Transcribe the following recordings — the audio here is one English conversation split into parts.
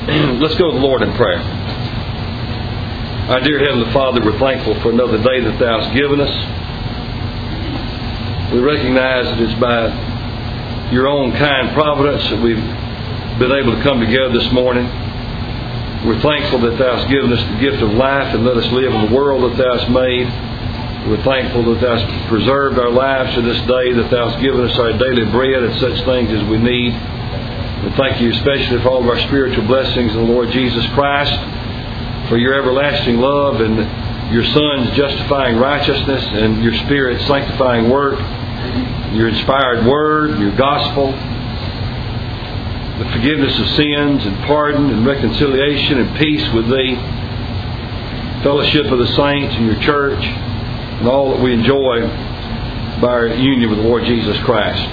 Let's go to the Lord in prayer. Our dear Heavenly Father, we're thankful for another day that Thou hast given us. We recognize that it's by Your own kind providence that we've been able to come together this morning. We're thankful that Thou hast given us the gift of life and let us live in the world that Thou hast made. We're thankful that Thou hast preserved our lives to this day, that Thou hast given us our daily bread and such things as we need. We thank You especially for all of our spiritual blessings in the Lord Jesus Christ, for Your everlasting love and Your Son's justifying righteousness and Your Spirit's sanctifying work, Your inspired Word, Your gospel, the forgiveness of sins and pardon and reconciliation and peace with Thee, fellowship of the saints and Your church, and all that we enjoy by our union with the Lord Jesus Christ.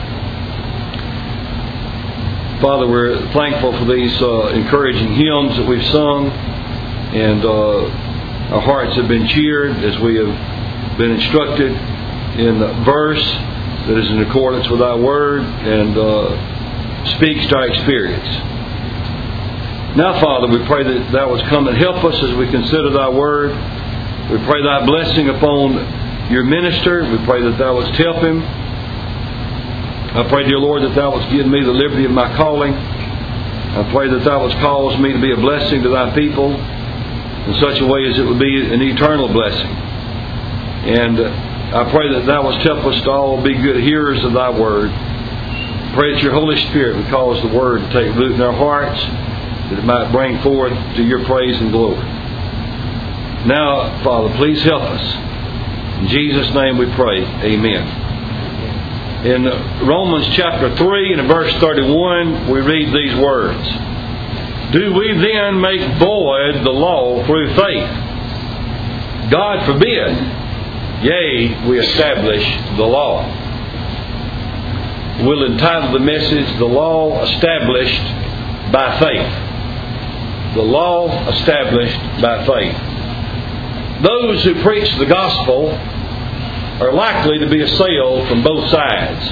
Father, we're thankful for these encouraging hymns that we've sung, and our hearts have been cheered as we have been instructed in the verse that is in accordance with Thy Word and speaks to our experience. Now, Father, we pray that Thou wouldst come and help us as we consider Thy Word. We pray Thy blessing upon Your minister. We pray that Thou wouldst help him. I pray, dear Lord, that Thou wouldst give me the liberty of my calling. I pray that Thou wouldst cause me to be a blessing to Thy people in such a way as it would be an eternal blessing. And I pray that Thou wouldst help us to all be good hearers of Thy Word. Pray that Your Holy Spirit would cause the Word to take root in our hearts, that it might bring forth to Your praise and glory. Now, Father, please help us. In Jesus' name we pray. Amen. In Romans chapter 3 and verse 31, we read these words. Do we then make void the law through faith? God forbid. Yea, we establish the law. We'll entitle the message, The Law Established by Faith. The Law Established by Faith. Those who preach the gospel are likely to be assailed from both sides.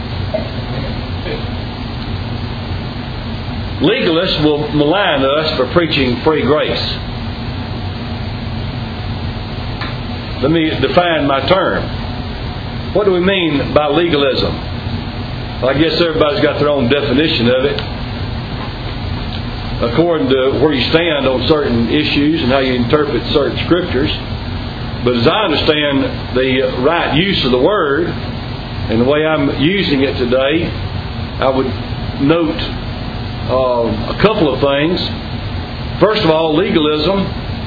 Legalists will malign us for preaching free grace. Let me define my term. What do we mean by legalism? Well, I guess everybody's got their own definition of it, according to where you stand on certain issues and how you interpret certain scriptures. But as I understand the right use of the word and the way I'm using it today, I would note a couple of things. First of all, legalism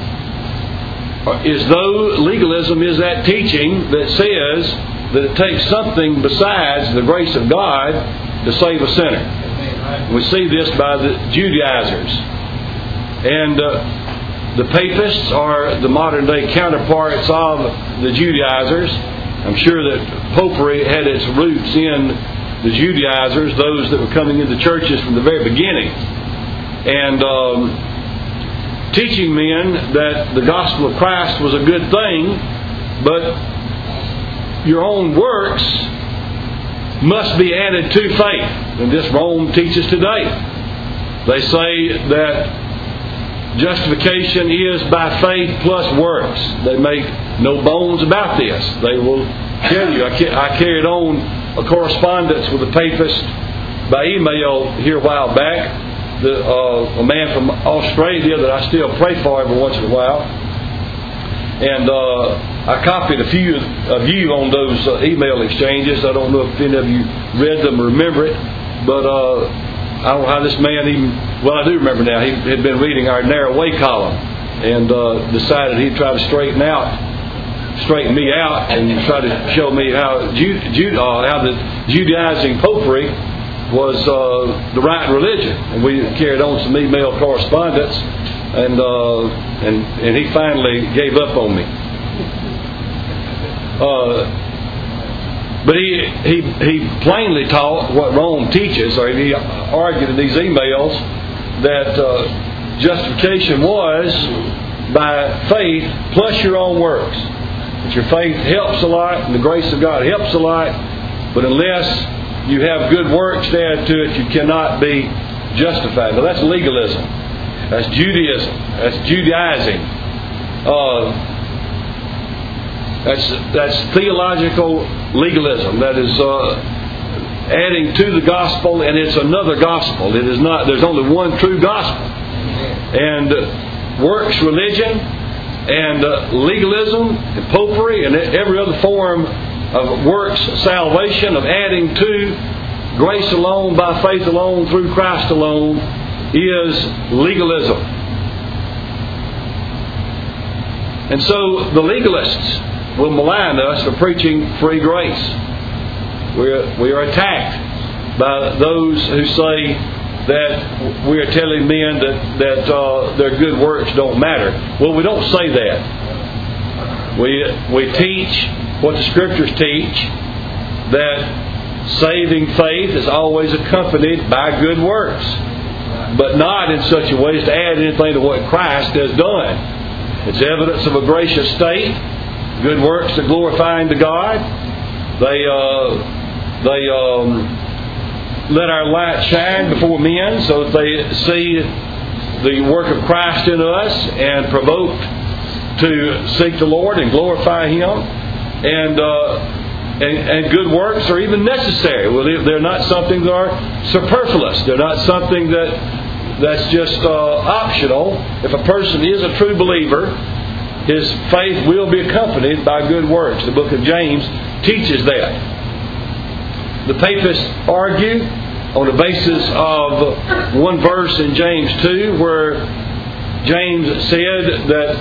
is that teaching that says that it takes something besides the grace of God to save a sinner. We see this by the Judaizers. And the Papists are the modern day counterparts of the Judaizers. I'm sure that Popery had its roots in the Judaizers, those that were coming into churches from the very beginning, and teaching men that the gospel of Christ was a good thing, but your own works must be added to faith. And this Rome teaches today. They say that justification is by faith plus works. They make no bones about this. They will tell you. I carried on a correspondence with a papist by email here a while back. A man from Australia that I still pray for every once in a while. And I copied a few of you on those email exchanges. I don't know if any of you read them or remember it. But I don't know how this man I do remember now. He had been reading our Narrow Way column and decided he'd try to straighten me out and try to show me how the Judaizing Popery was the right religion. And we carried on some email correspondence, and he finally gave up on me. But he plainly taught what Rome teaches, or he argued in these emails that justification was by faith plus your own works. That your faith helps a lot and the grace of God helps a lot, but unless you have good works to add to it, you cannot be justified. Now that's legalism. That's Judaism. That's Judaizing. That's theological legalism. That is adding to the gospel, and it's another gospel. It is not. There's only one true gospel. And works religion and legalism and popery and every other form of works salvation, of adding to grace alone, by faith alone, through Christ alone, is legalism. And so the legalists will malign us for preaching free grace. We are attacked by those who say that we are telling men that their good works don't matter. Well, we don't say that. We teach what the Scriptures teach, that saving faith is always accompanied by good works, but not in such a way as to add anything to what Christ has done. It's evidence of a gracious state. Good works are glorifying to God. They let our light shine before men so that they see the work of Christ in us and provoked to seek the Lord and glorify Him. And good works are even necessary. Well, they're not something that are superfluous. They're not something that's just optional. If a person is a true believer, his faith will be accompanied by good works. The book of James teaches that. The papists argue on the basis of one verse in James 2, where James said that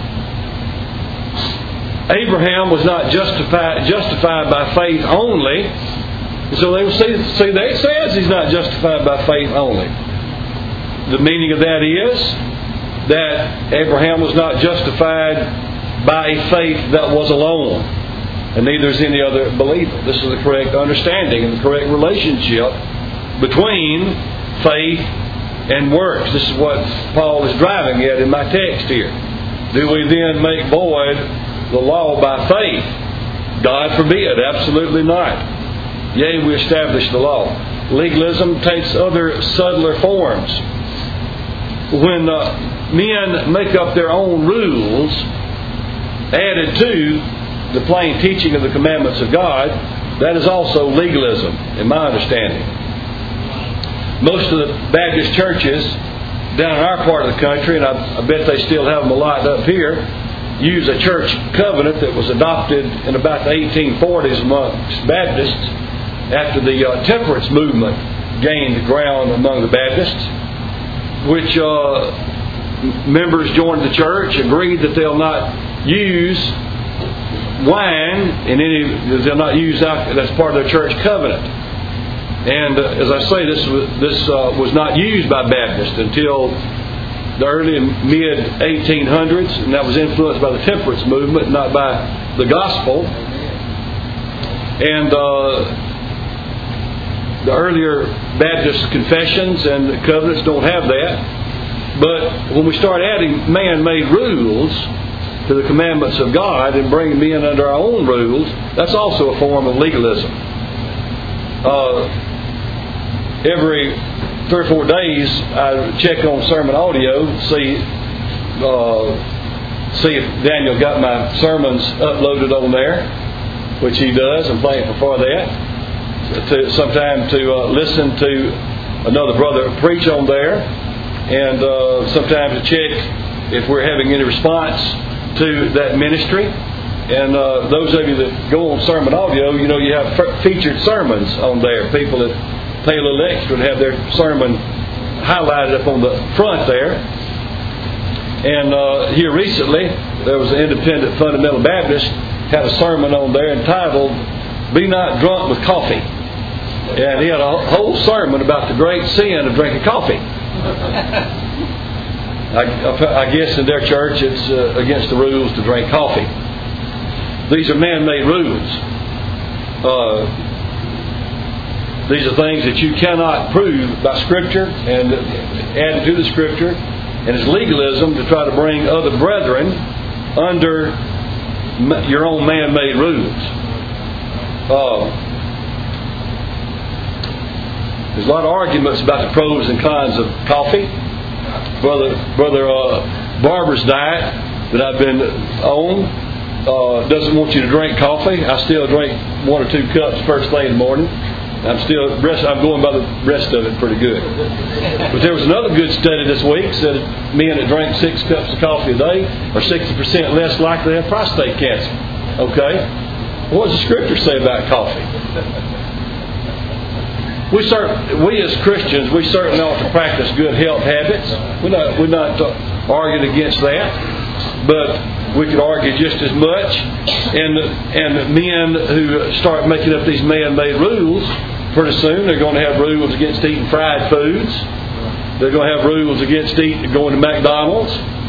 Abraham was not justified by faith only. So they will say that it says he's not justified by faith only. The meaning of that is that Abraham was not justified by a faith that was alone, and neither is any other believer. This is the correct understanding and the correct relationship between faith and works. This is what Paul is driving at in my text here. Do we then make void the law by faith? God forbid. Absolutely not. Yea, we establish the law. Legalism takes other subtler forms. When men make up their own rules added to the plain teaching of the commandments of God, that is also legalism, in my understanding. Most of the Baptist churches down in our part of the country, and I bet they still have them a lot up here, use a church covenant that was adopted in about the 1840s amongst Baptists after the temperance movement gained ground among the Baptists, which members joined the church, agreed that they'll not use wine they'll not use alcohol. That's part of their church covenant. And as I say, this was not used by Baptists until the early and mid 1800s, and that was influenced by the temperance movement, not by the gospel. And the earlier Baptist confessions and the covenants don't have that. But when we start adding man-made rules to the commandments of God and bringing men under our own rules, that's also a form of legalism. Every 3 or 4 days, I check on sermon audio, see if Daniel got my sermons uploaded on there, which he does. I'm thankful for that. Sometime to listen to another brother preach on there, and sometimes to check if we're having any response to that ministry. And those of you that go on sermon audio, you have featured sermons on there. People that pay a little extra to have their sermon highlighted up on the front there. And here recently, there was an independent fundamental Baptist had a sermon on there entitled "Be Not Drunk with Coffee," and he had a whole sermon about the great sin of drinking coffee. I guess in their church it's against the rules to drink coffee. These are man-made rules. These are things that you cannot prove by Scripture and add to the Scripture. And it's legalism to try to bring other brethren under your own man-made rules. There's a lot of arguments about the pros and cons of coffee. Brother Barber's diet that I've been on doesn't want you to drink coffee. I still drink 1 or 2 cups first thing in the morning. I'm going by the rest of it pretty good. But there was another good study this week said men that drink 6 cups of coffee a day are 60% less likely to have prostate cancer. Okay? What does the Scripture say about coffee? We as Christians, we certainly ought to practice good health habits. We're not arguing against that, but we could argue just as much. And men who start making up these man-made rules, pretty soon they're going to have rules against eating fried foods. They're going to have rules against going to McDonald's.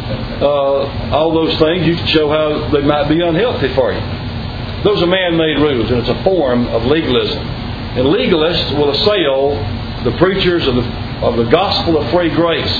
All those things, you can show how they might be unhealthy for you. Those are man-made rules, and it's a form of legalism. And legalists will assail the preachers of the gospel of free grace.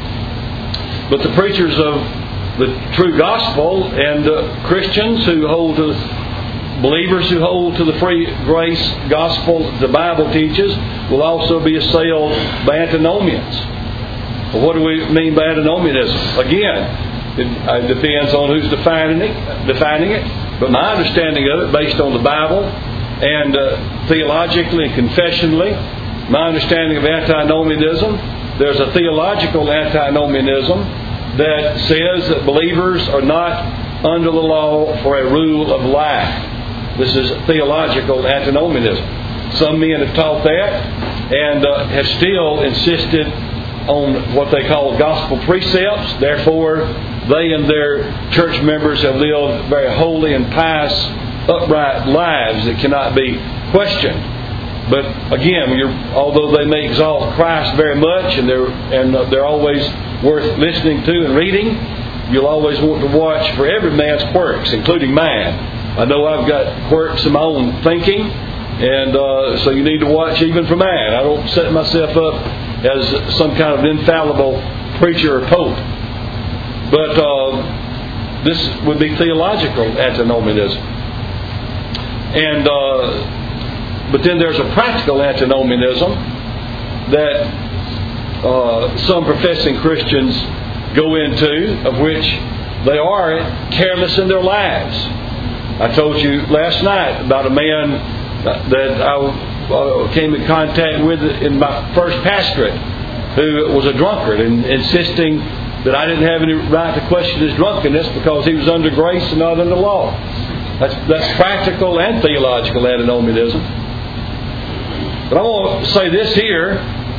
But the preachers of the true gospel and Christians who hold to, believers who hold to the free grace gospel the Bible teaches will also be assailed by antinomians. Well, what do we mean by antinomianism? Again, it depends on who's defining it. But my understanding of it, based on the Bible and theologically and confessionally, my understanding of antinomianism, there's a theological antinomianism that says that believers are not under the law for a rule of life. This is theological antinomianism. Some men have taught that and have still insisted on what they call gospel precepts. Therefore, they and their church members have lived very holy and pious, upright lives that cannot be questioned. But again, although they may exalt Christ very much and they're always worth listening to and reading, you'll always want to watch for every man's quirks, including mine. I know I've got quirks of my own thinking, and so you need to watch even for mine. I don't set myself up as some kind of infallible preacher or pope. But this would be theological antinomianism. And but then there's a practical antinomianism that some professing Christians go into, of which they are careless in their lives. I told you last night about a man that I came in contact with in my first pastorate who was a drunkard and insisting that I didn't have any right to question his drunkenness because he was under grace and not under law. That's practical and theological antinomianism. But I want to say this here,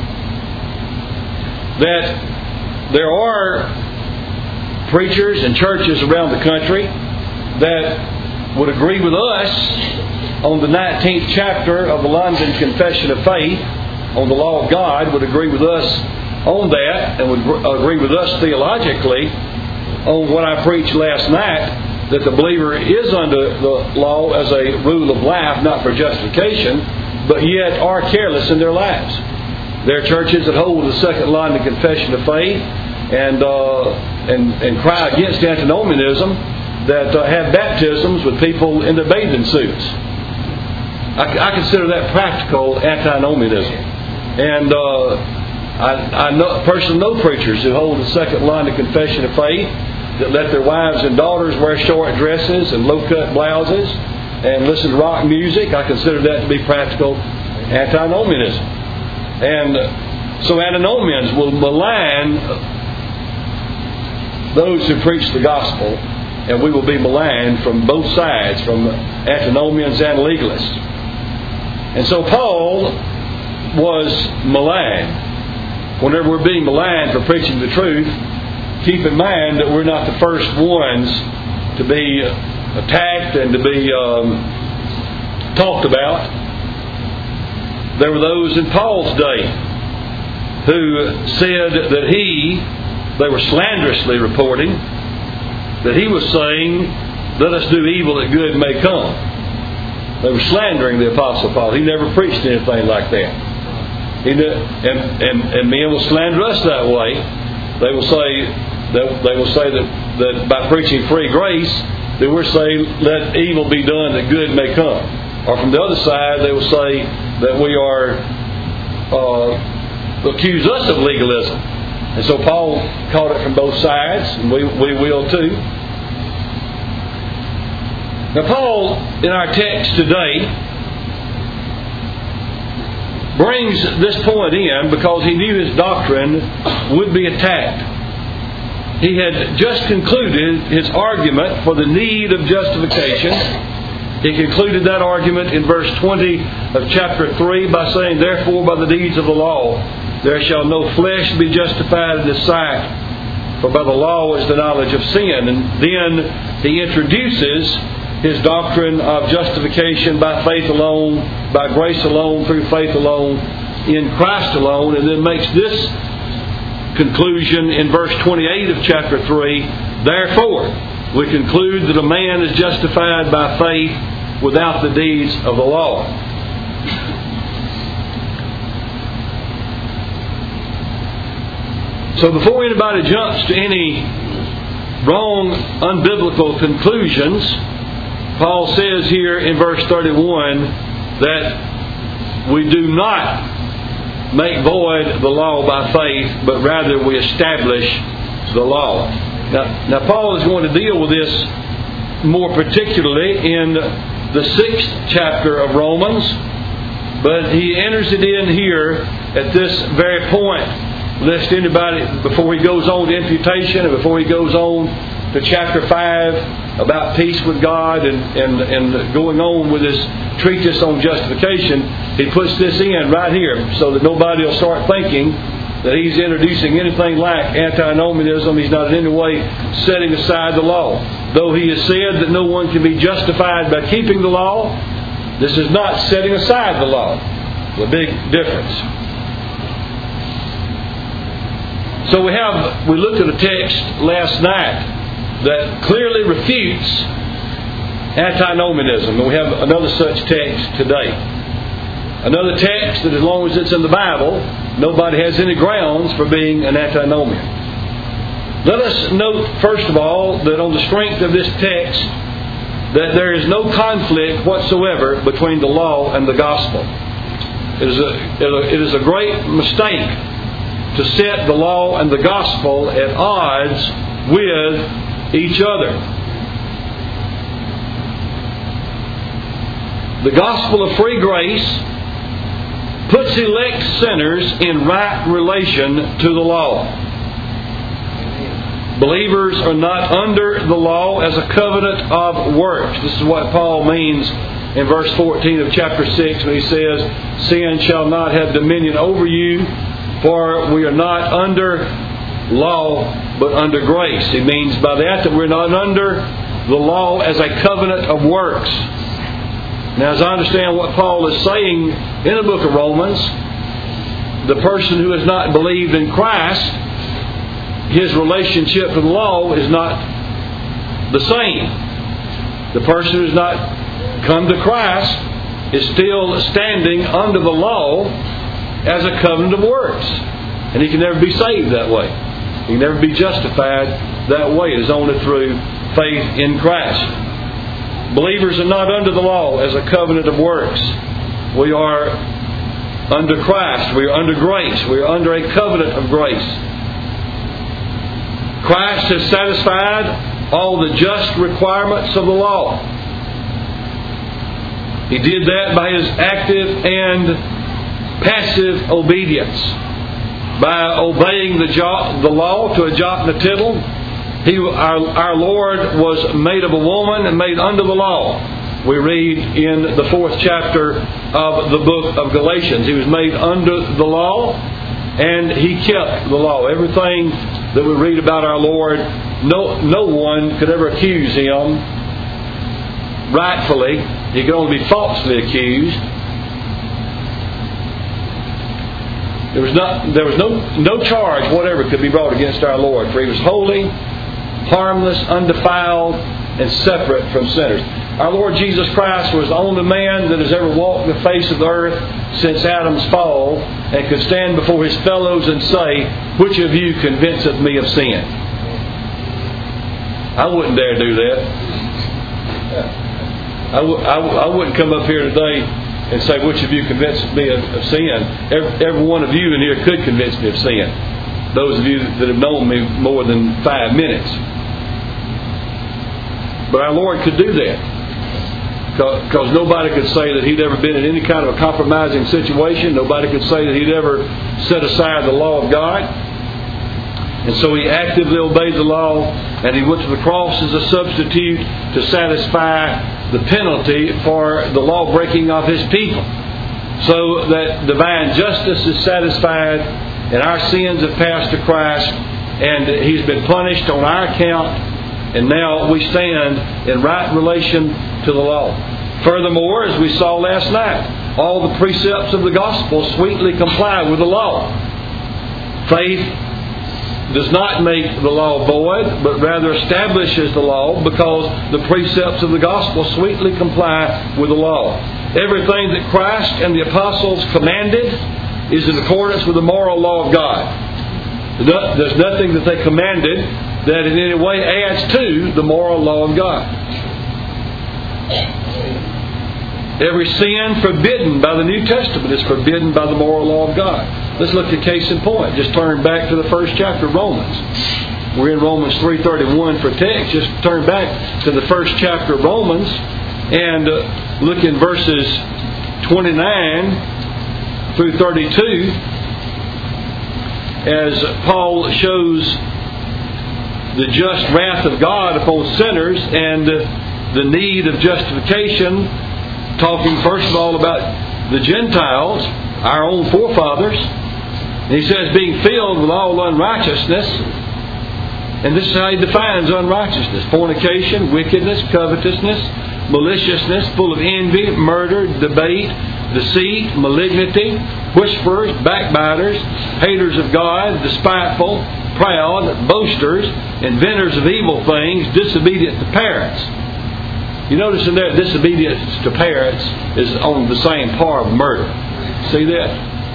that there are preachers and churches around the country that would agree with us on the 19th chapter of the London Confession of Faith, on the law of God, would agree with us on that, and would agree with us theologically on what I preached last night, that the believer is under the law as a rule of life, not for justification, but yet are careless in their lives. There are churches that hold the Second London Confession of Faith and cry against antinomianism, that have baptisms with people in their bathing suits. I consider that practical antinomianism. And I personally know preachers who hold the Second London Confession of Faith that let their wives and daughters wear short dresses and low-cut blouses and listen to rock music. I consider that to be practical antinomianism. And so antinomians will malign those who preach the gospel, and we will be maligned from both sides, from antinomians and legalists. And so Paul was maligned. Whenever we're being maligned for preaching the truth, keep in mind that we're not the first ones to be attacked and to be talked about. There were those in Paul's day who said that they were slanderously reporting that he was saying, let us do evil that good may come. They were slandering the Apostle Paul. He never preached anything like that. And men will slander us that way. They will say that by preaching free grace, that we're saying, let evil be done that good may come. Or from the other side, they will say that we are accuse us of legalism. And so Paul caught it from both sides, and we will too. Now Paul, in our text today, brings this point in because he knew his doctrine would be attacked. He had just concluded his argument for the need of justification. He concluded that argument in verse 20 of chapter 3 by saying, "Therefore by the deeds of the law there shall no flesh be justified in His sight, for by the law is the knowledge of sin." And then he introduces his doctrine of justification by faith alone, by grace alone, through faith alone, in Christ alone, and then makes this conclusion in verse 28 of chapter 3, "Therefore we conclude that a man is justified by faith without the deeds of the law." So before anybody jumps to any wrong, unbiblical conclusions, Paul says here in verse 31 that we do not make void the law by faith, but rather we establish the law. Now Paul is going to deal with this more particularly in the 6th chapter of Romans, but he enters it in here at this very point, lest anybody, before he goes on to imputation and before he goes on to chapter 5 about peace with God and going on with his treatise on justification, he puts this in right here so that nobody will start thinking that he's introducing anything like antinomianism. He's not in any way setting aside the law. Though he has said that no one can be justified by keeping the law, this is not setting aside the law. The big difference. So we looked at a text last night that clearly refutes antinomianism, and we have another such text today. Another text that, as long as it's in the Bible, nobody has any grounds for being an antinomian. Let us note, first of all, that on the strength of this text, that there is no conflict whatsoever between the law and the gospel. It is a great mistake to set the law and the gospel at odds with each other. The gospel of free grace puts elect sinners in right relation to the law. Believers are not under the law as a covenant of works. This is what Paul means in verse 14 of chapter 6 when he says, "Sin shall not have dominion over you, for we are not under law, but under grace." He means by that we're not under the law as a covenant of works. Now, as I understand what Paul is saying in the book of Romans, the person who has not believed in Christ, his relationship to the law is not the same. The person who has not come to Christ is still standing under the law as a covenant of works. And he can never be saved that way. He can never be justified that way. It is only through faith in Christ. Believers are not under the law as a covenant of works. We are under Christ. We are under grace. We are under a covenant of grace. Christ has satisfied all the just requirements of the law. He did that by His active and passive obedience. By obeying the law to a jot and a tittle, our Lord was made of a woman and made under the law. We read in the 4th chapter of the book of Galatians. He was made under the law and He kept the law. Everything that we read about our Lord, no one could ever accuse Him rightfully. He could only be falsely accused. There was no charge whatever could be brought against our Lord, for He was holy, harmless, undefiled, and separate from sinners. Our Lord Jesus Christ was the only man that has ever walked the face of the earth since Adam's fall and could stand before his fellows and say, "Which of you convinceth me of sin?" I wouldn't dare do that. I wouldn't come up here today and say, "Which of you convinceth me of sin?" Every one of you in here could convince me of sin. those of you that have known me more than 5 minutes. But our Lord could do that. Because nobody could say that He'd ever been in any kind of a compromising situation. Nobody could say that He'd ever set aside the law of God. And so He actively obeyed the law, and He went to the cross as a substitute to satisfy the penalty for the law breaking of His people. So that divine justice is satisfied, and our sins have passed to Christ, and He's been punished on our account, and now we stand in right relation to the law. Furthermore, as we saw last night, all the precepts of the gospel sweetly comply with the law. Faith does not make the law void, but rather establishes the law, because the precepts of the gospel sweetly comply with the law. Everything that Christ and the apostles commanded is in accordance with the moral law of God. There's nothing that they commanded that in any way adds to the moral law of God. Every sin forbidden by the New Testament is forbidden by the moral law of God. Let's look at case in point. Just turn back to the first chapter of Romans. We're in Romans 3:31 for text. Just turn back to the first chapter of Romans and look in verses 29 through 32 as Paul shows the just wrath of God upon sinners and the need of justification, talking first of all about the Gentiles, our own forefathers. And he says, being filled with all unrighteousness. And this is how he defines unrighteousness: fornication, wickedness, covetousness, maliciousness, full of envy, murder, debate, deceit, malignity, whisperers, backbiters, haters of God, despiteful, proud, boasters, inventors of evil things, disobedient to parents. You notice in there, disobedience to parents is on the same par of murder. See that?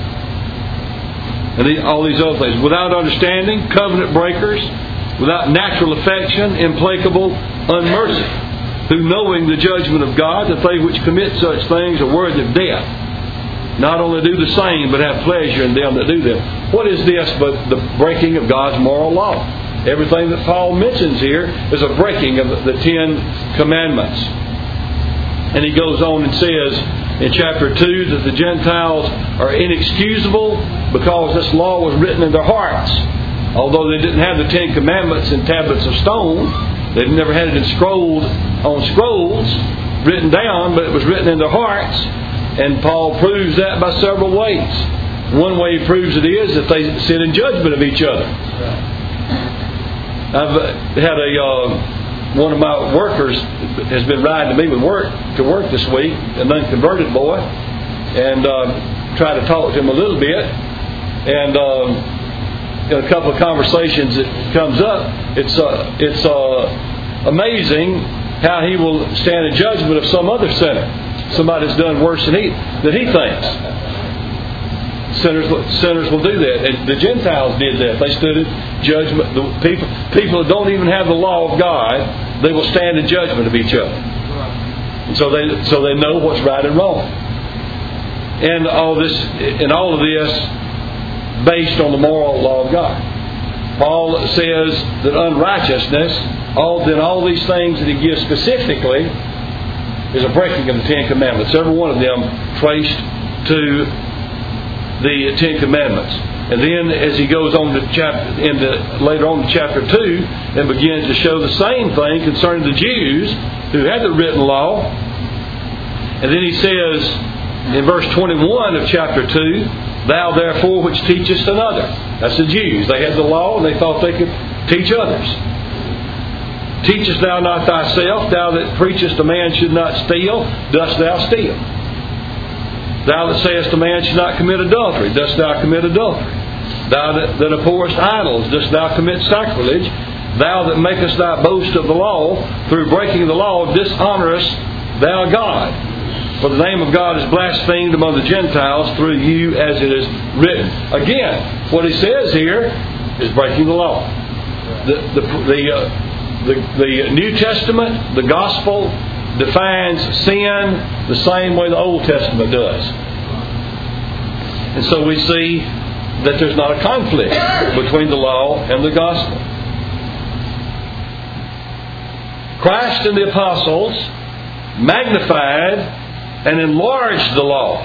And all these other things. Without understanding, covenant breakers, without natural affection, implacable, unmerciful, who knowing the judgment of God, that they which commit such things are worthy of death, not only do the same, but have pleasure in them that do them. What is this but the breaking of God's moral law? Everything that Paul mentions here is a breaking of the 10 Commandments. And he goes on and says in chapter 2 that the Gentiles are inexcusable because this law was written in their hearts. Although they didn't have the 10 Commandments in tablets of stone, they never had it inscribed on scrolls written down, but it was written in their hearts. And Paul proves that by several ways. One way he proves it is that they sit in judgment of each other. I've had one of my workers has been riding to me to work this week, an unconverted boy, and tried to talk to him a little bit. And in a couple of conversations that comes up, it's amazing how he will stand in judgment of some other sinner, somebody that's done worse than he thinks. Sinners will do that. And the Gentiles did that. They stood in judgment. The people that don't even have the law of God, they will stand in judgment of each other. And so they know what's right and wrong. And all of this based on the moral law of God. Paul says that unrighteousness, all these things that he gives specifically, is a breaking of the 10 Commandments. Every one of them traced to the 10 Commandments. And then as he goes on to later on to chapter 2 and begins to show the same thing concerning the Jews who had the written law. And then he says in verse 21 of chapter 2, thou therefore which teachest another. That's the Jews. They had the law and they thought they could teach others. Teachest thou not thyself, thou that preachest a man should not steal, dost thou steal? Thou that sayest a man should not commit adultery, dost thou commit adultery? Thou that abhorrest idols, dost thou commit sacrilege? Thou that makest thy boast of the law, through breaking the law, dishonourest thou God. For the name of God is blasphemed among the Gentiles through you, as it is written. Again, what he says here is breaking the law. The New Testament, the Gospel, defines sin the same way the Old Testament does. And so we see that there's not a conflict between the law and the gospel. Christ and the apostles magnified and enlarged the law.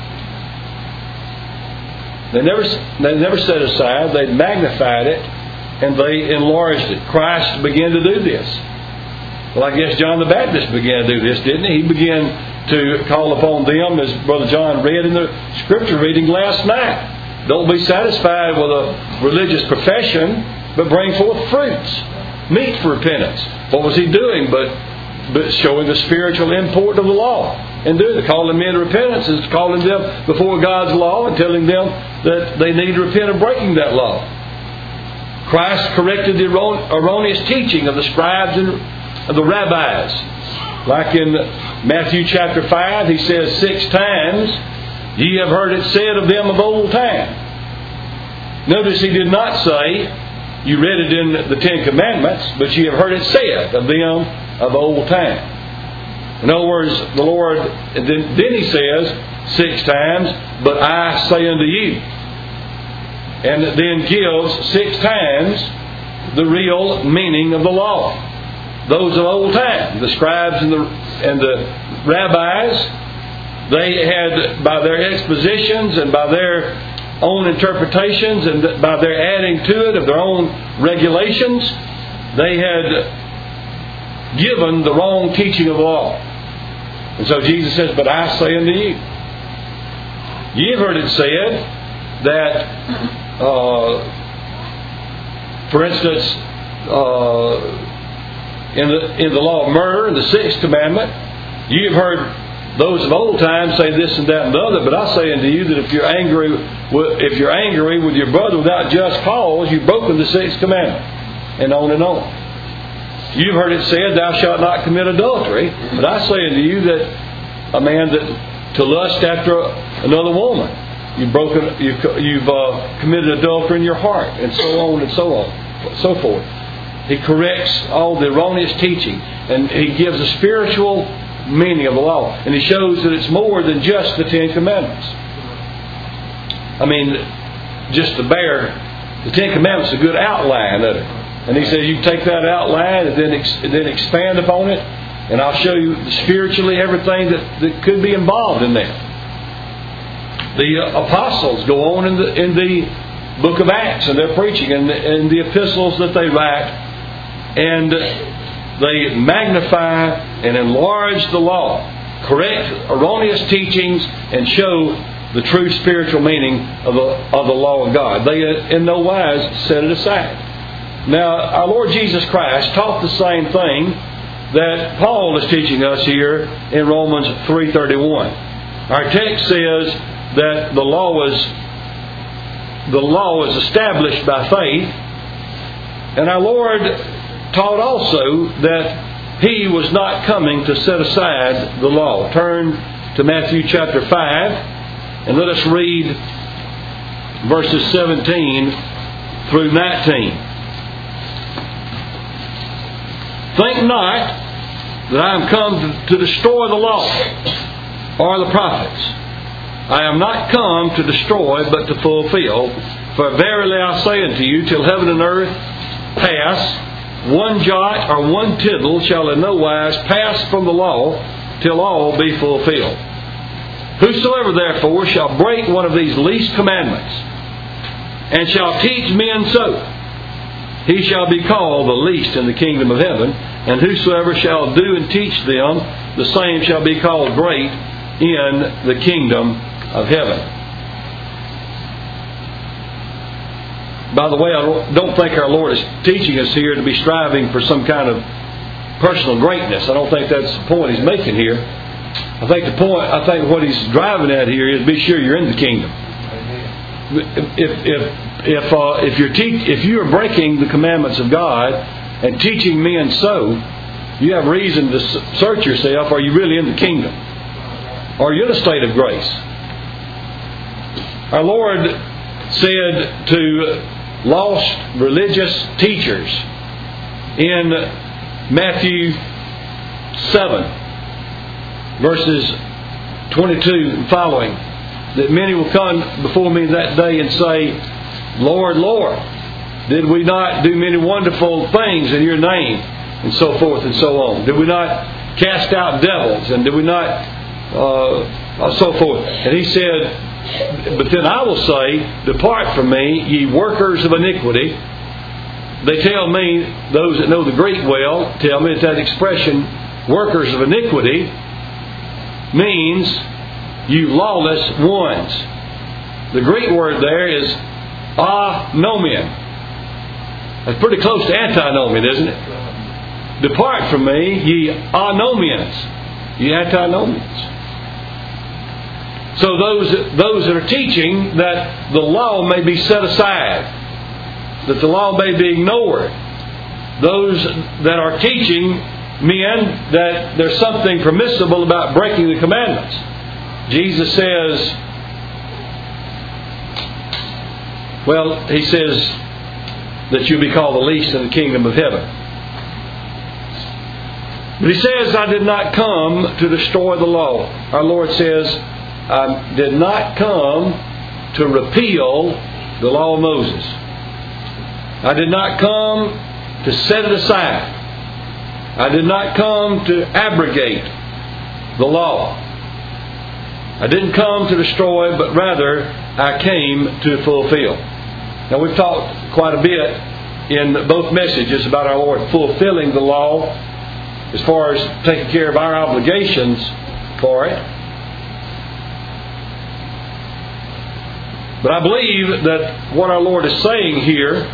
They never set aside. They magnified it and they enlarged it. Christ began to do this. Well, I guess John the Baptist began to do this, didn't he? He began to call upon them, as Brother John read in the scripture reading last night. Don't be satisfied with a religious profession, but bring forth fruits, meet for repentance. What was he doing but showing the spiritual import of the law? And calling men to repentance is calling them before God's law and telling them that they need to repent of breaking that law. Christ corrected the erroneous teaching of the scribes and the rabbis. Like in Matthew chapter 5, he says 6 times, "Ye have heard it said of them of old time." Notice he did not say, you read it in the Ten Commandments, but ye have heard it said of them of old time. In other words, the Lord, then he says 6 times, "But I say unto you." And it then gives 6 times the real meaning of the law. Those of old time, the scribes and the rabbis, they had, by their expositions and by their own interpretations and by their adding to it of their own regulations, they had given the wrong teaching of the law. And so Jesus says, "But I say unto you." You've heard it said that, for instance, in the law of murder, in the 6th commandment, you've heard those of old times say this and that and the other, but I say unto you that if you're angry with your brother without just cause, you've broken the 6th commandment, and on and on. You've heard it said, "Thou shalt not commit adultery," but I say unto you that a man that to lust after another woman, you've committed adultery in your heart, and so on and so forth. He corrects all the erroneous teaching, and he gives a spiritual meaning of the law, and he shows that it's more than just the 10 Commandments. I mean, just the 10 Commandments is a good outline of it. And he says you take that outline and then expand upon it, and I'll show you spiritually everything that could be involved in that. The apostles go on in the book of Acts, and they're preaching in the epistles that they write, and they magnify and enlarge the law, correct erroneous teachings, and show the true spiritual meaning of the law of God. They in no wise set it aside. Now, our Lord Jesus Christ taught the same thing that Paul is teaching us here in Romans 3:31. Our text says that the law is established by faith, and our Lord taught also that He was not coming to set aside the law. Turn to Matthew chapter 5, and let us read verses 17 through 19. "Think not that I am come to destroy the law or the prophets. I am not come to destroy, but to fulfill. For verily I say unto you, till heaven and earth pass, one jot or one tittle shall in no wise pass from the law, till all be fulfilled. Whosoever therefore shall break one of these least commandments, and shall teach men so, he shall be called the least in the kingdom of heaven. And whosoever shall do and teach them, the same shall be called great in the kingdom of heaven." By the way, I don't think our Lord is teaching us here to be striving for some kind of personal greatness. I don't think that's the point He's making here. I think what He's driving at here is be sure you're in the kingdom. If you are breaking the commandments of God and teaching men so, you have reason to search yourself. Are you really in the kingdom? Are you in a state of grace? Our Lord said to lost religious teachers in Matthew 7, verses 22 and following, that many will come before me that day and say, Lord, Lord, did we not do many wonderful things in your name? And so forth and so on. Did we not cast out devils? And did we not so forth? And he said, but then I will say, depart from me, ye workers of iniquity. They tell me, those that know the Greek well, tell me that expression, workers of iniquity, means you lawless ones. The Greek word there is anomian. That's pretty close to antinomian, isn't it? Depart from me, ye anomians, ye antinomians. So those that are teaching that the law may be set aside, that the law may be ignored, those that are teaching men that there's something permissible about breaking the commandments. Jesus says, He says that you'll be called the least in the kingdom of heaven. But He says, I did not come to destroy the law. Our Lord says, I did not come to repeal the law of Moses. I did not come to set it aside. I did not come to abrogate the law. I didn't come to destroy, but rather I came to fulfill. Now we've talked quite a bit in both messages about our Lord fulfilling the law as far as taking care of our obligations for it. But I believe that what our Lord is saying here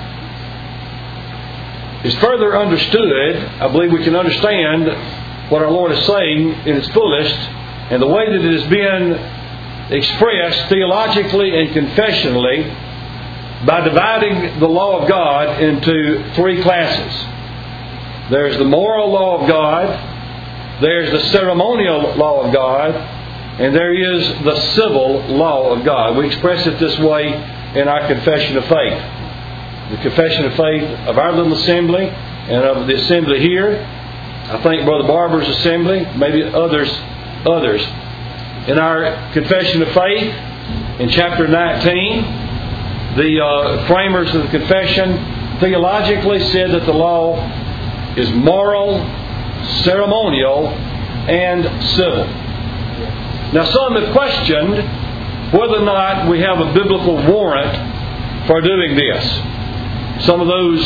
is further understood. I believe we can understand what our Lord is saying in its fullest and the way that it has been expressed theologically and confessionally by dividing the law of God into three classes. There's the moral law of God, there's the ceremonial law of God, and there is the civil law of God. We express it this way in our confession of faith. The confession of faith of our little assembly and of the assembly here. I think Brother Barber's assembly, maybe others. In our confession of faith, in chapter 19, the framers of the confession theologically said that the law is moral, ceremonial, and civil. Now some have questioned whether or not we have a biblical warrant for doing this. Some of those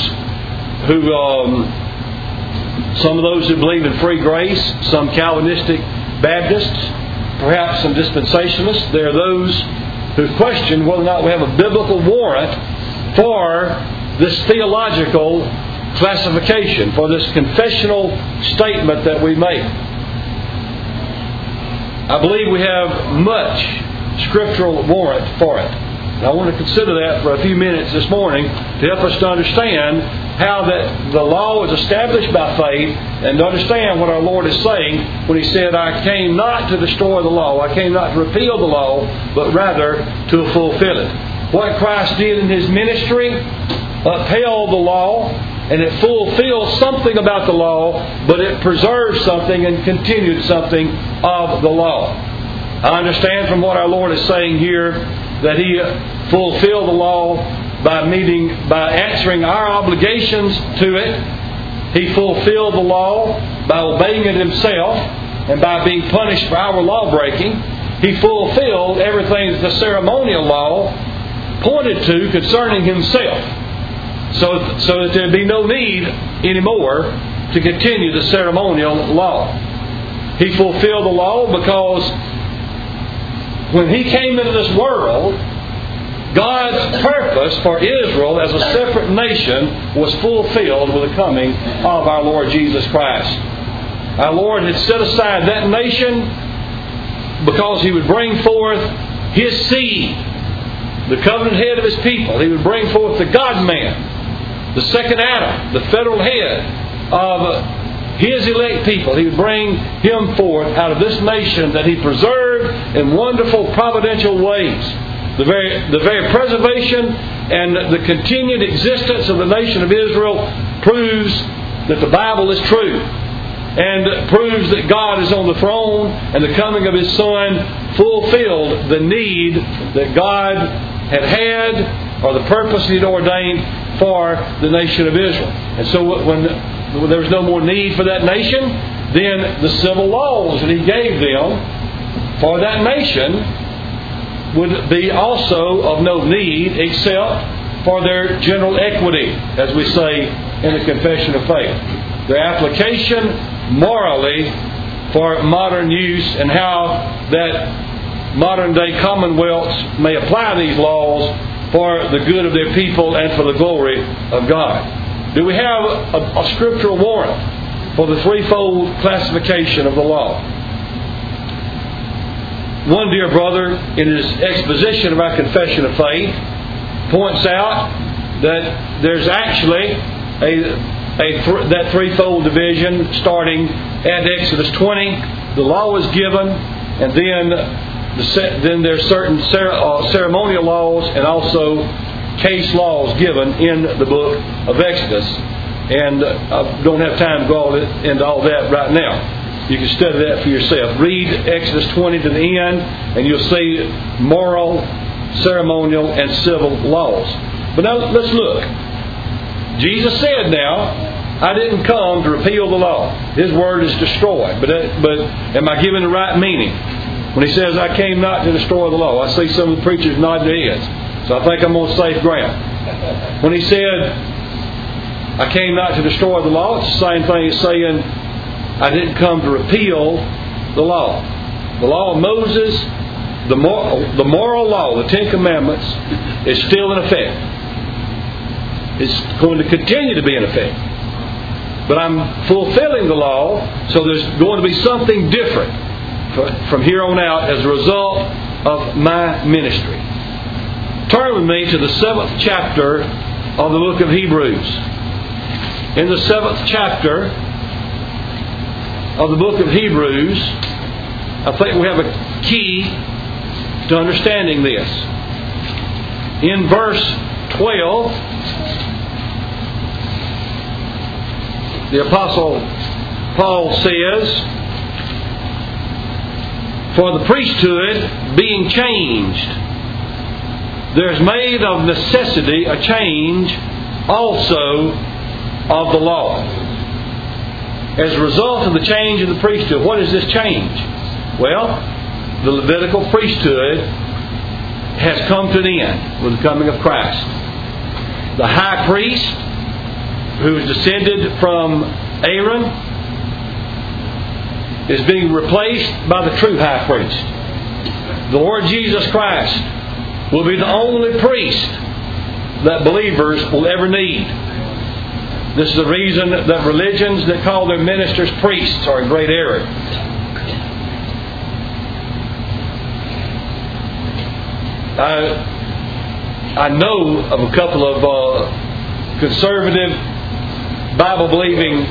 who believe in free grace, some Calvinistic Baptists, perhaps some dispensationalists, there are those who question whether or not we have a biblical warrant for this theological classification, for this confessional statement that we make. I believe we have much scriptural warrant for it. And I want to consider that for a few minutes this morning to help us to understand how that the law is established by faith and to understand what our Lord is saying when He said, I came not to destroy the law, I came not to repeal the law, but rather to fulfill it. What Christ did in His ministry upheld the law, and it fulfilled something about the law, but it preserved something and continued something of the law. I understand from what our Lord is saying here that He fulfilled the law by answering our obligations to it. He fulfilled the law by obeying it Himself and by being punished for our law breaking. He fulfilled everything that the ceremonial law pointed to concerning Himself, so that there'd be no need anymore to continue the ceremonial law. He fulfilled the law because when He came into this world, God's purpose for Israel as a separate nation was fulfilled with the coming of our Lord Jesus Christ. Our Lord had set aside that nation because He would bring forth His seed, the covenant head of His people. He would bring forth the God-man, the second Adam, the federal head of His elect people. He would bring Him forth out of this nation that He preserved in wonderful providential ways. The very preservation and the continued existence of the nation of Israel proves that the Bible is true. and proves that God is on the throne, and the coming of His Son fulfilled the need that God had, or the purpose He had ordained for the nation of Israel. And so when there was no more need for that nation, then the civil laws that He gave them for that nation would be also of no need except for their general equity, as we say in the Confession of Faith. Their application morally for modern use, and how that modern day commonwealths may apply these laws for the good of their people and for the glory of God. Do we have a scriptural warrant for the threefold classification of the law? One dear brother, in his exposition of our Confession of Faith, points out that there's actually that threefold division starting at Exodus 20. The law is given, and then there's certain ceremonial laws and also case laws given in the book of Exodus. And I don't have time to go into all that right now. You can study that for yourself. Read Exodus 20 to the end, and you'll see moral, ceremonial, and civil laws. But now let's look. Jesus said now, I didn't come to repeal the law. His word is destroyed. But am I giving the right meaning? When He says, I came not to destroy the law, I see some of the preachers nodding their heads. So I think I'm on safe ground. When He said, I came not to destroy the law, it's the same thing as saying, I didn't come to repeal the law. The law of Moses, the moral law, the Ten Commandments, is still in effect. It's going to continue to be in effect. But I'm fulfilling the law, so there's going to be something different from here on out as a result of my ministry. Turn with me to the 7th chapter of the book of Hebrews. In the 7th chapter of the book of Hebrews, I think we have a key to understanding this. In verse 12, the Apostle Paul says, for the priesthood being changed, there is made of necessity a change also of the law. As a result of the change in the priesthood, what is this change? Well, the Levitical priesthood has come to an end with the coming of Christ. The high priest, who is descended from Aaron, is being replaced by the true high priest. The Lord Jesus Christ will be the only priest that believers will ever need. This is the reason that religions that call their ministers priests are in great error. I know of a couple of conservative, Bible-believing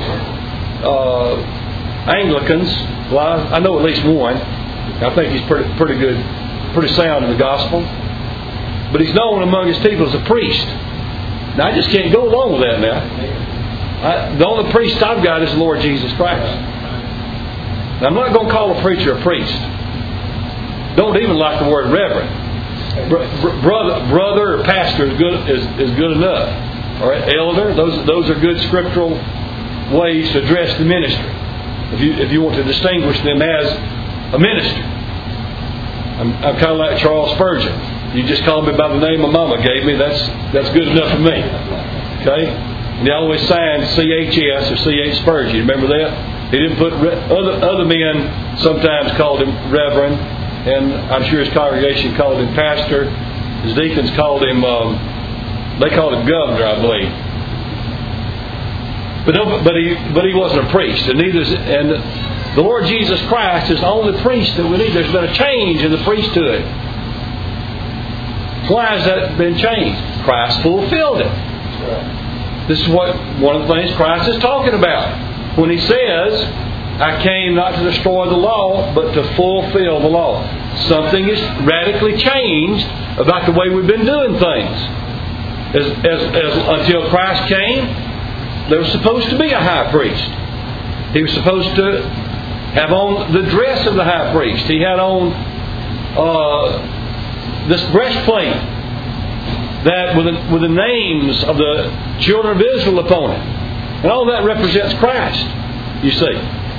Anglicans. Well, I know at least one. I think he's pretty good, pretty sound in the gospel. But he's known among his people as a priest. Now, I just can't go along with that now. The only priest I've got is the Lord Jesus Christ. Now, I'm not going to call a preacher a priest. Don't even like the word reverend. Brother or pastor is good enough. All right, elder. Those are good scriptural ways to address the ministry. If you want to distinguish them as a minister, I'm kind of like Charles Spurgeon. You just call me by the name my mama gave me. That's good enough for me. Okay. And he always signed CHS or CH Spurgeon. You remember that? He didn't put other men sometimes called him reverend, and I'm sure his congregation called him pastor. His deacons called him they called him governor, I believe. But he wasn't a priest, and the Lord Jesus Christ is the only priest that we need. There's been a change in the priesthood. Why has that been changed? Christ fulfilled it. This is one of the things Christ is talking about when He says, I came not to destroy the law, but to fulfill the law. Something is radically changed about the way we've been doing things. As until Christ came, there was supposed to be a high priest. He was supposed to have on the dress of the high priest. He had on this breastplate that with the names of the children of Israel upon it. And all that represents Christ, you see.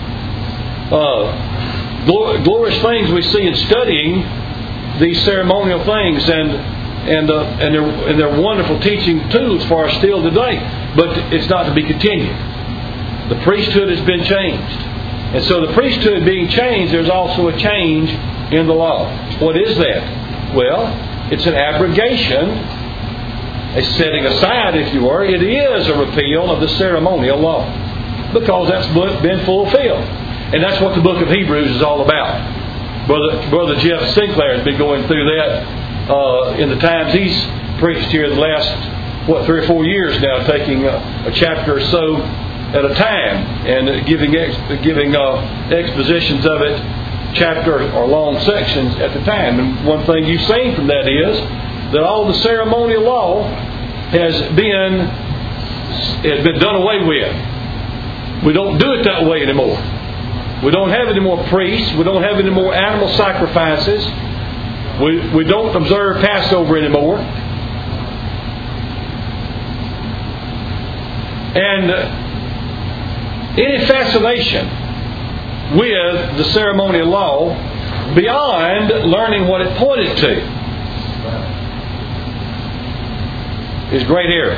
Glorious things we see in studying these ceremonial things, and they're wonderful teaching tools for us still today. But it's not to be continued. The priesthood has been changed. And so the priesthood being changed, there's also a change in the law. What is that? Well, it's an abrogation, a setting aside, if you were. It is a repeal of the ceremonial law, because that's been fulfilled. And that's what the book of Hebrews is all about. Brother Jeff Sinclair has been going through that in the times he's preached here the last, 3 or 4 years now, taking a chapter or so at a time and giving expositions of it, chapter or long sections at the time. And one thing you've seen from that is that all the ceremonial law has been done away with. We don't do it that way anymore. We don't have any more priests. We don't have any more animal sacrifices. We don't observe Passover anymore. And any fascination with the ceremonial law beyond learning what it pointed to is great error.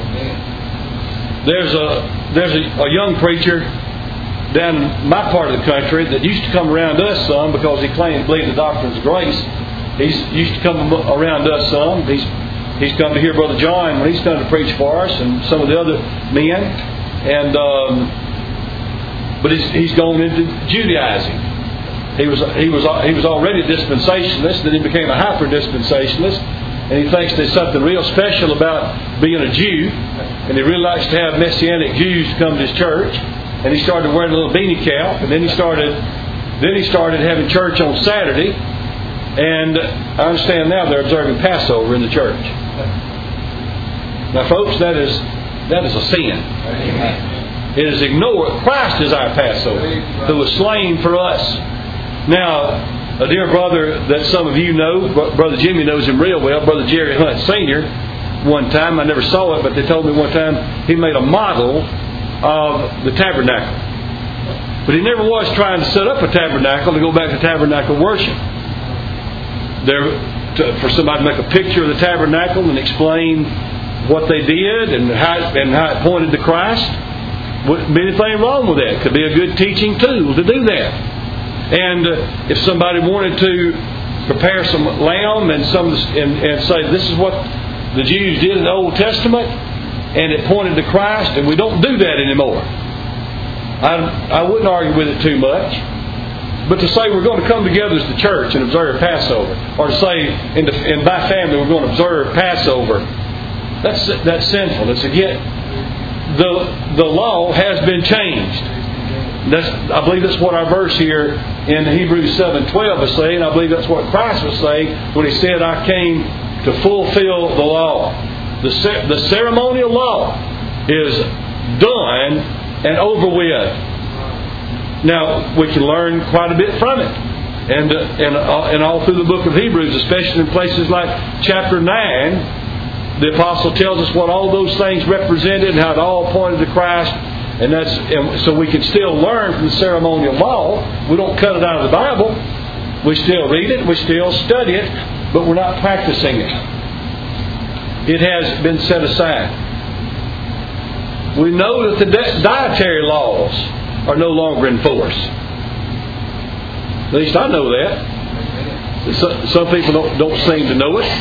There's a young preacher down in my part of the country that used to come around us some because he claimed to believe the doctrines of grace. He's used to come around us some. He's come to hear Brother John when he's come to preach for us, and some of the other men. And but he's gone into Judaizing. He was already a dispensationalist, then he became a hyper-dispensationalist, and he thinks there's something real special about being a Jew, and he really likes to have Messianic Jews come to his church. And he started wearing a little beanie cap, and then he started having church on Saturday. And I understand now they're observing Passover in the church. Now, folks, that is a sin. Amen. It is ignored. Christ is our Passover, who was slain for us. Now, a dear brother that some of you know, Brother Jimmy knows him real well, Brother Jerry Hunt Sr., one time, I never saw it, but they told me one time he made a model of the tabernacle. But he never was trying to set up a tabernacle to go back to tabernacle worship. For somebody to make a picture of the tabernacle and explain what they did and how it pointed to Christ. Wouldn't be anything wrong with that. It could be a good teaching tool to do that. And if somebody wanted to prepare some lamb and say this is what the Jews did in the Old Testament, and it pointed to Christ, and we don't do that anymore. I wouldn't argue with it too much. But to say we're going to come together as the church and observe Passover, or to say in by family we're going to observe Passover, that's sinful. It's again, the law has been changed. I believe that's what our verse here in Hebrews 7:12 is saying. I believe that's what Christ was saying when He said, "I came to fulfill the law." The ceremonial law is done and over with. Now, we can learn quite a bit from it. And all through the book of Hebrews, especially in places like chapter 9, the apostle tells us what all those things represented and how it all pointed to Christ. And so we can still learn from the ceremonial law. We don't cut it out of the Bible. We still read it, we still study it, but we're not practicing it. It has been set aside. We know that the dietary laws are no longer in force. At least I know that. Some people don't seem to know it.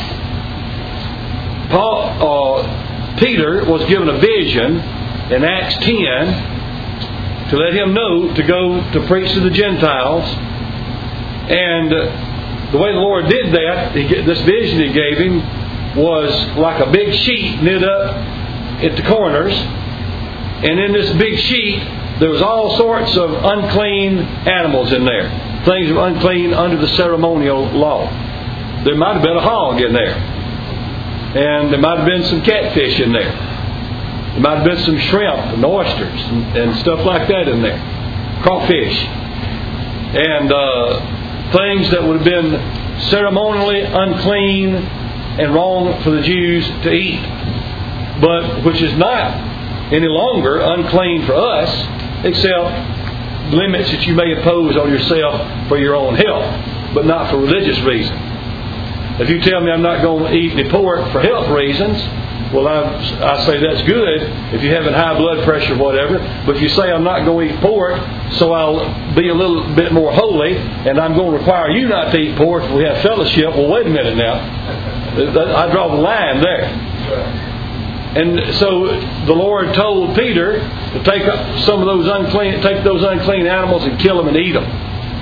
Peter was given a vision in Acts 10 to let him know to go to preach to the Gentiles. And the way the Lord did that, this vision He gave him was like a big sheet knit up at the corners. And in this big sheet, there was all sorts of unclean animals in there. Things that were unclean under the ceremonial law. There might have been a hog in there. And there might have been some catfish in there. There might have been some shrimp and oysters and stuff like that in there. crawfish, and things that would have been ceremonially unclean and wrong for the Jews to eat, but which is not any longer unclean for us, except limits that you may impose on yourself for your own health, but not for religious reasons. If you tell me I'm not going to eat any pork for health reasons, well, I say that's good if you're having high blood pressure or whatever. But if you say I'm not going to eat pork, so I'll be a little bit more holy, and I'm going to require you not to eat pork if we have fellowship, well, wait a minute now. I draw the line there. And so the Lord told Peter to take up some of those unclean animals and kill them and eat them.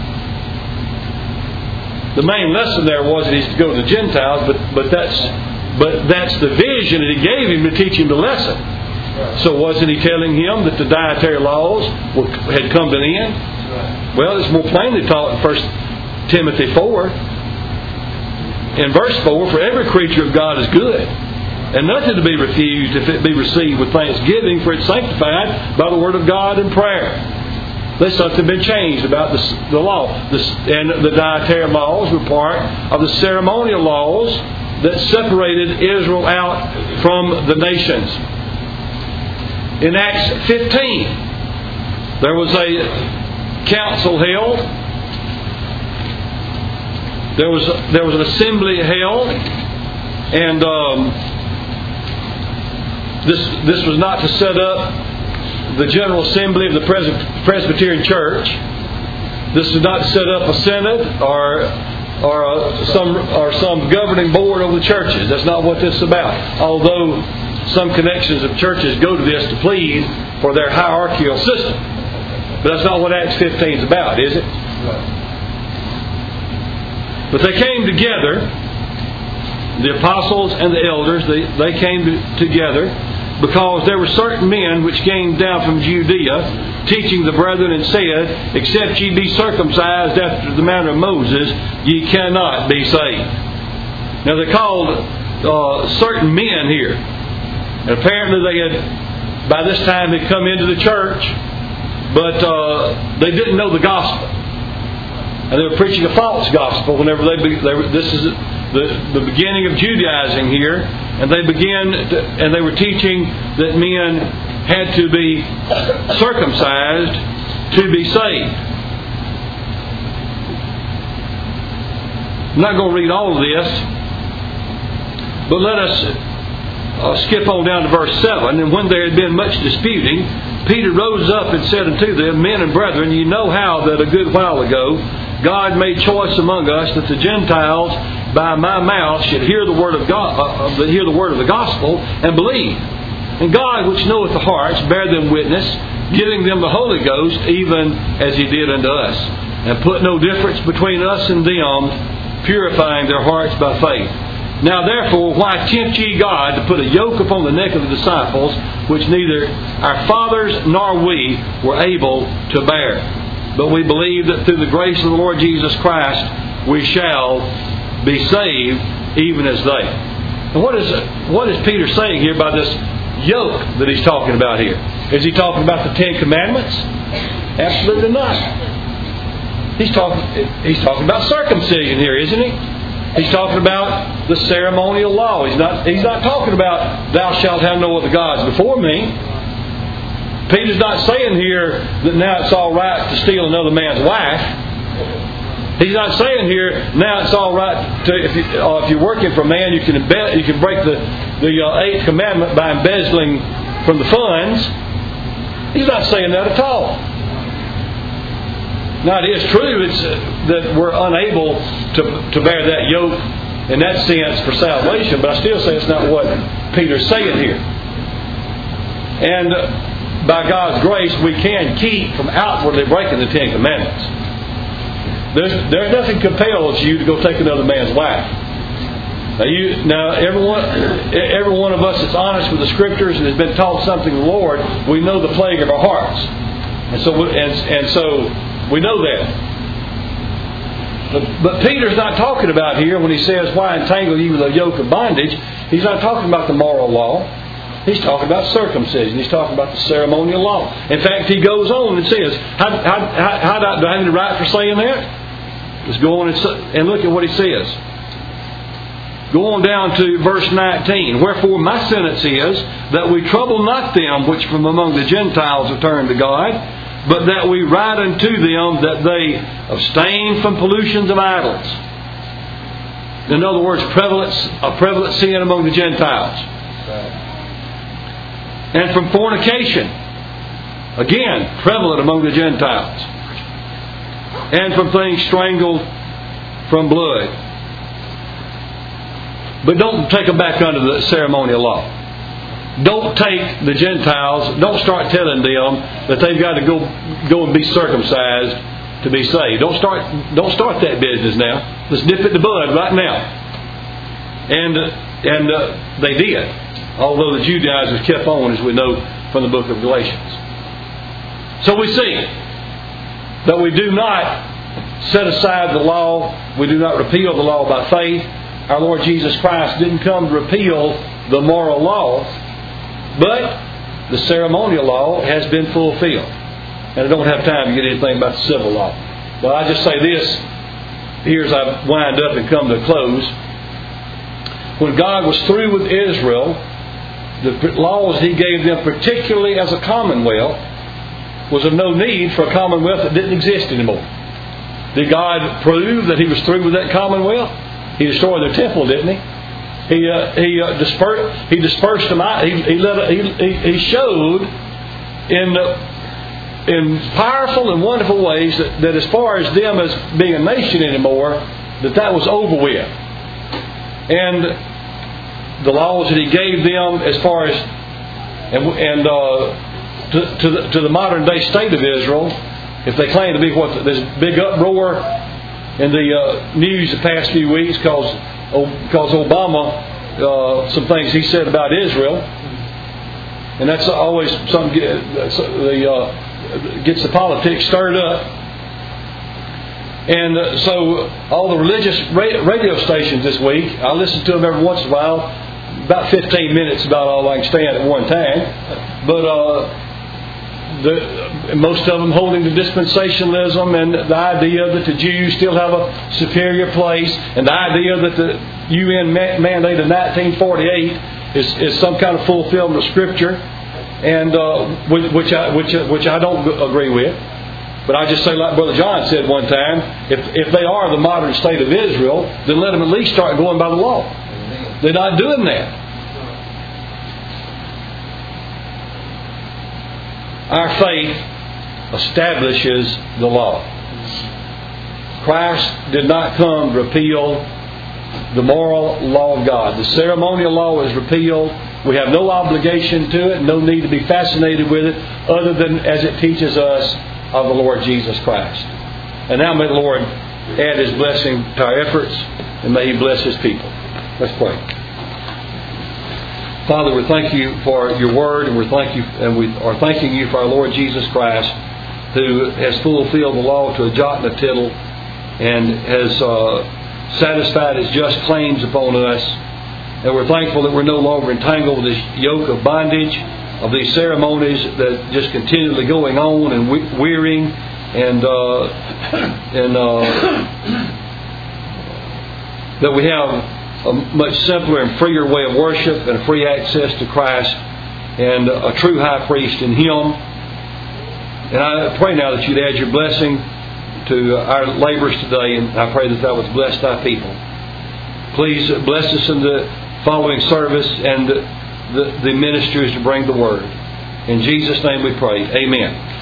The main lesson there was that he's to go to the Gentiles, but that's the vision that he gave him to teach him the lesson. So wasn't he telling him that the dietary laws had come to an end? Well, it's more plainly taught in 1 Timothy 4. In verse 4, for every creature of God is good, and nothing to be refused if it be received with thanksgiving, for it's sanctified by the word of God and prayer. There's something been changed about the law. And the dietary laws were part of the ceremonial laws that separated Israel out from the nations. In Acts 15, there was a council held. There was an assembly held, and this was not to set up the General Assembly of the Presbyterian Church. This is not to set up a synod or some governing board over the churches. That's not what this is about. Although some connections of churches go to this to plead for their hierarchical system. But that's not what Acts 15 is about, is it? But they came together, the apostles and the elders, they came together because there were certain men which came down from Judea, teaching the brethren, and said, except ye be circumcised after the manner of Moses, ye cannot be saved. Now they called certain men here. And apparently they had, by this time, had come into the church, but they didn't know the gospel. And they were preaching a false gospel whenever this is the beginning of Judaizing here, and they were teaching that men had to be circumcised to be saved. I'm not going to read all of this, but let us skip on down to verse 7. And when there had been much disputing, Peter rose up and said unto them, men and brethren, ye know how that a good while ago God made choice among us that the Gentiles by my mouth should hear the word of God, hear the word of the gospel, and believe. And God, which knoweth the hearts, bear them witness, giving them the Holy Ghost, even as He did unto us, and put no difference between us and them, purifying their hearts by faith. Now therefore, why tempt ye God to put a yoke upon the neck of the disciples, which neither our fathers nor we were able to bear? But we believe that through the grace of the Lord Jesus Christ, we shall be saved, even as they. And what is Peter saying here by this yoke that he's talking about here? Is he talking about the Ten Commandments? Absolutely not. He's talking about circumcision here, isn't he? He's talking about the ceremonial law. He's not talking about thou shalt have no other gods before me. Peter's not saying here that now it's all right to steal another man's wife. He's not saying here now it's all right to if you're working for a man you can break the 8th commandment by embezzling from the funds. He's not saying that at all. Now it is true that we're unable to bear that yoke in that sense for salvation, but I still say it's not what Peter's saying here. And by God's grace, we can keep from outwardly breaking the Ten Commandments. There's nothing compels you to go take another man's wife. Now, every one of us that's honest with the Scriptures and has been taught something of the Lord, we know the plague of our hearts, and so we know that. But Peter's not talking about here when he says, "Why entangle you with a yoke of bondage?" He's not talking about the moral law. He's talking about circumcision. He's talking about the ceremonial law. In fact, he goes on and says, how do I have any right for saying that? Let's go on and look at what he says. Go on down to verse 19. Wherefore my sentence is that we trouble not them which from among the Gentiles are turned to God, but that we write unto them that they abstain from pollutions of idols. In other words, prevalent sin among the Gentiles. And from fornication. Again, prevalent among the Gentiles. And from things strangled from blood. But don't take them back under the ceremonial law. Don't take the Gentiles, don't start telling them that they've got to go and be circumcised to be saved. Don't start that business now. Let's nip it in the bud right now. And they did. Although the Judaizers kept on, as we know from the book of Galatians. So we see that we do not set aside the law. We do not repeal the law by faith. Our Lord Jesus Christ didn't come to repeal the moral law, but the ceremonial law has been fulfilled. And I don't have time to get anything about the civil law. But I just say this, here as I wind up and come to a close. When God was through with Israel, the laws He gave them, particularly as a commonwealth, was of no need for a commonwealth that didn't exist anymore. Did God prove that He was through with that commonwealth? He destroyed their temple, didn't He? He dispersed them out. He showed in powerful and wonderful ways that as far as them as being a nation anymore, that was over with. And the laws that He gave them as far as to the modern day state of Israel, if they claim to be there's a big uproar in the news the past few weeks because Obama some things he said about Israel, and that's always something gets the politics stirred up. And so all the religious radio stations this week, I listen to them every once in a while, about 15 minutes, about all I can stand at one time. But most of them holding to dispensationalism and the idea that the Jews still have a superior place, and the idea that the UN mandate of 1948 is some kind of fulfillment of Scripture, and which I don't agree with. But I just say, like Brother John said one time, if they are the modern state of Israel, then let them at least start going by the law. They're not doing that. Our faith establishes the law. Christ did not come to repeal the moral law of God. The ceremonial law is repealed. We have no obligation to it, no need to be fascinated with it, other than as it teaches us of the Lord Jesus Christ. And now may the Lord add His blessing to our efforts, and may He bless His people. Let's pray. Father, we thank You for Your Word, and we are thanking You for our Lord Jesus Christ, who has fulfilled the law to a jot and a tittle, and has satisfied His just claims upon us. And we're thankful that we're no longer entangled with this yoke of bondage, of these ceremonies that just continually going on and wearying, and that we have a much simpler and freer way of worship and a free access to Christ and a true high priest in Him. And I pray now that You'd add Your blessing to our labors today, and I pray that Thou wouldst bless Thy people. Please bless us in the following service and the ministers to bring the Word. In Jesus' name we pray. Amen.